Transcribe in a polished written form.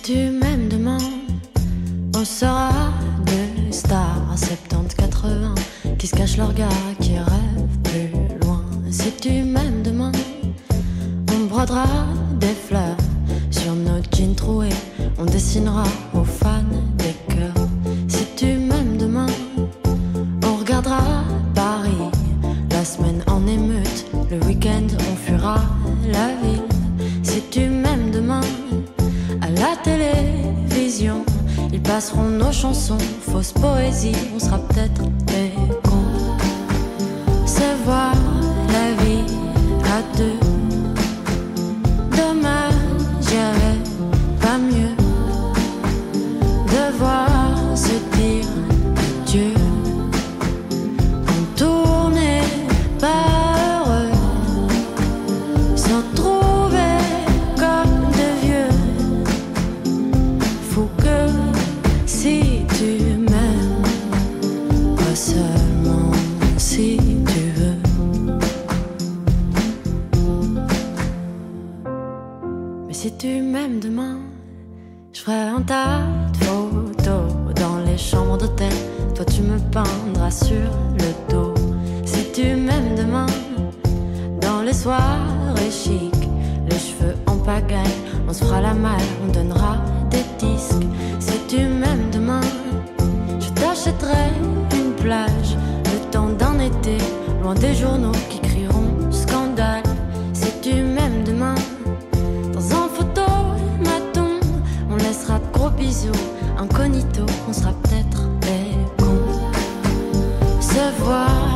tu m'aimes demain, on sera deux stars à 70-80 qui se cachent leur gars, qui rêvent plus loin. Si tu m'aimes demain, on brodera des fleurs sur nos jeans troués, on dessinera aux fans des cœurs. Si tu m'aimes demain, on regardera Paris, la semaine en émeute, le week-end on fuira la ville. Si tu m'aimes demain, à la télévision, ils passeront nos chansons, fausse poésie, on sera peut-être des cons. C'est voir la vie à deux. Dommage, j'y avais pas mieux. Devoir se dire adieu. On tournait pas heureux, se retrouver comme de vieux. Faut que si tu m'aimes, pas seulement si tu veux. Mais si tu m'aimes demain, je ferai un tas de photos dans les chambres d'hôtel. Toi tu me peindras sur le dos. Si tu m'aimes demain, dans les soirées chic, les cheveux en pagaille, on se fera la malle, on donnera des disques. Si tu m'aimes demain, je t'achèterai une plage, le temps d'un été, loin des journaux qui crieront scandale. Si tu m'aimes demain, dans un photomaton, on laissera de gros bisous, incognito, on sera peut-être des cons. Se voir